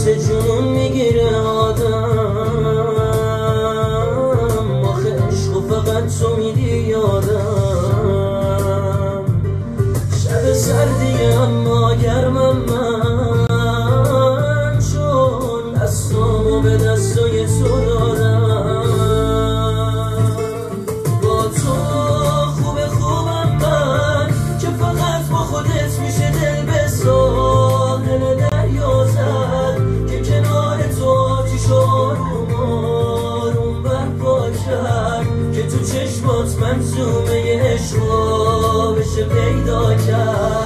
جون میگیره آدم، آخه عشق و فقط تو میدی یادم. شب سردی اما گرمم من، چون دستامو به دستای تو دادم. با تو خوبم من که فقط با خودت میشه دل به ساحل دریا زد، که کنار تو آتیش آروم آروم برپا کرد، که تو چشمات منظومه عشقا بشه پیدا